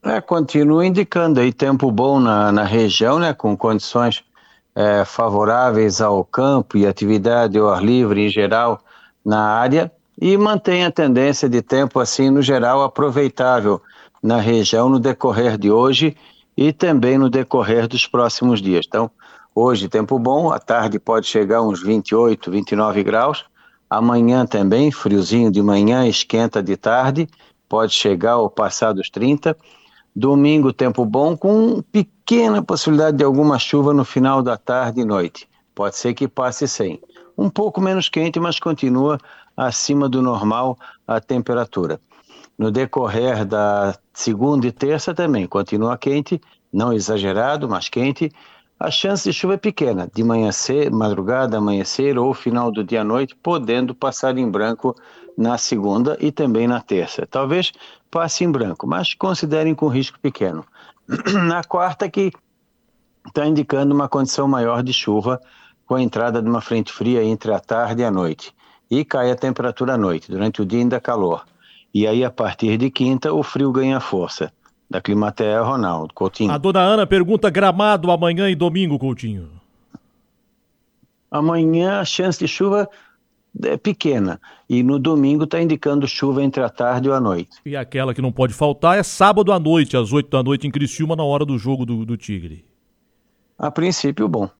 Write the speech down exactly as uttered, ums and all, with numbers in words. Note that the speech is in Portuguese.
É, continua indicando aí tempo bom na, na região, né, com condições é, favoráveis ao campo e atividade ao ar livre em geral na área, e mantém a tendência de tempo assim no geral aproveitável na região no decorrer de hoje e também no decorrer dos próximos dias. Então, hoje tempo bom, à tarde pode chegar uns vinte e oito, vinte e nove graus, amanhã também, friozinho de manhã, esquenta de tarde, pode chegar ou passar dos trinta. Domingo, tempo bom, com pequena possibilidade de alguma chuva no final da tarde e noite. Pode ser que passe sem. Um pouco menos quente, mas continua acima do normal a temperatura. No decorrer da segunda e terça também continua quente, não exagerado, mas quente. A chance de chuva é pequena, de manhã cedo, madrugada, amanhecer ou final do dia à noite, podendo passar em branco na segunda e também na terça. Talvez passe em branco, mas considerem com risco pequeno. Na quarta que está indicando uma condição maior de chuva com a entrada de uma frente fria entre a tarde e a noite. E cai a temperatura à noite, durante o dia ainda calor. E aí a partir de quinta o frio ganha força. Da Climatea, Ronaldo Coutinho. A dona Ana pergunta Gramado amanhã e domingo, Coutinho. Amanhã a chance de chuva é pequena e no domingo está indicando chuva entre a tarde e a noite. E aquela que não pode faltar é sábado à noite, às oito da noite em Criciúma, na hora do jogo do, do Tigre. A princípio, bom.